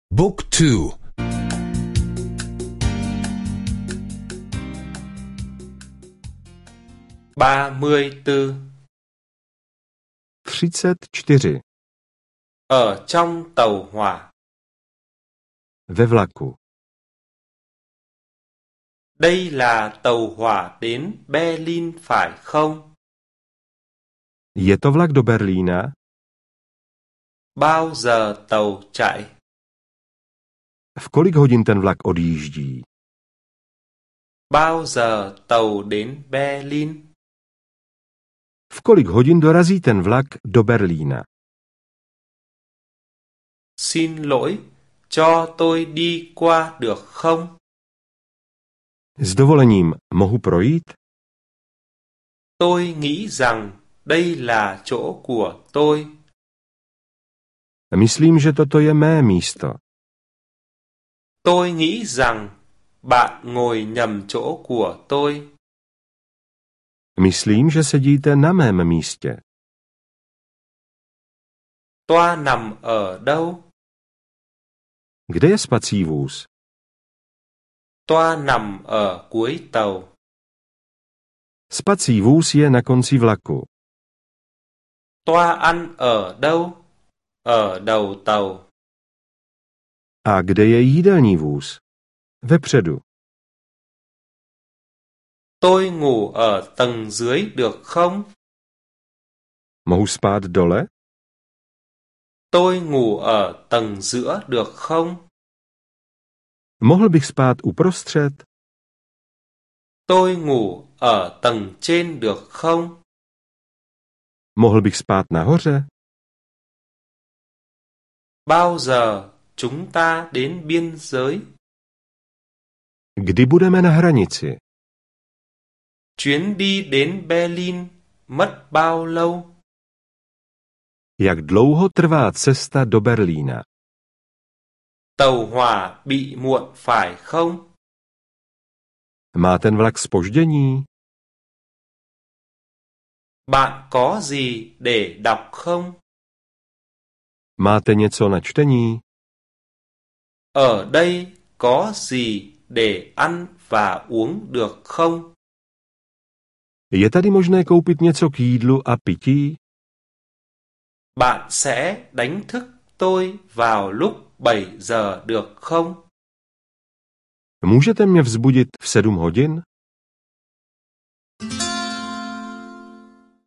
Book 2. 34. 34. Ở trong tàu hỏa. Ve vlaku. Đây là tàu hỏa đến Berlin phải không? Je to vlak do Berlína? Bao giờ tàu chạy? V kolik hodin ten vlak odjíždí? Bao giờ tàu đến Berlin? V kolik hodin dorazí ten vlak do Berlína? Xin lỗi, cho tôi đi qua được không? S dovolením, mohu projít? Tôi nghĩ rằng đây là chỗ của tôi. Myslím, že toto je mé místo. Tôi nghĩ rằng bạn ngồi nhầm chỗ của tôi. Myslím, že sedíte na mém místě. Toa nằm ở đâu? Kde je spací vůz? Toa nằm ở cuối tàu. Spací vůz je na konci vlaku. Toa ăn ở đâu? Ở đầu tàu. A kde je jídelní vůz? Vepředu. Tôi ngủ ở tầng dưới được không? Mohu spát dole? Tôi ngủ ở tầng giữa được không? Mohl bych spát uprostřed? Tôi ngủ ở tầng trên được không? Mohl bych spát nahoře? Bao giờ chúng ta đến biên giới? Kdy budeme na hranici? Chuyến đi đến Berlin mất bao lâu? Jak dlouho trvá cesta do Berlína? Tàu hỏa bị muộn phải không? Má ten vlak zpoždění? Bạn có gì để đọc không? Máte něco na čtení? Ở đây có gì để ăn và uống được không? Je tady možné koupit něco k jídlu a pití? Bạn sẽ đánh thức tôi vào lúc 7 giờ được không? Můžete mě vzbudit v 7 hodin?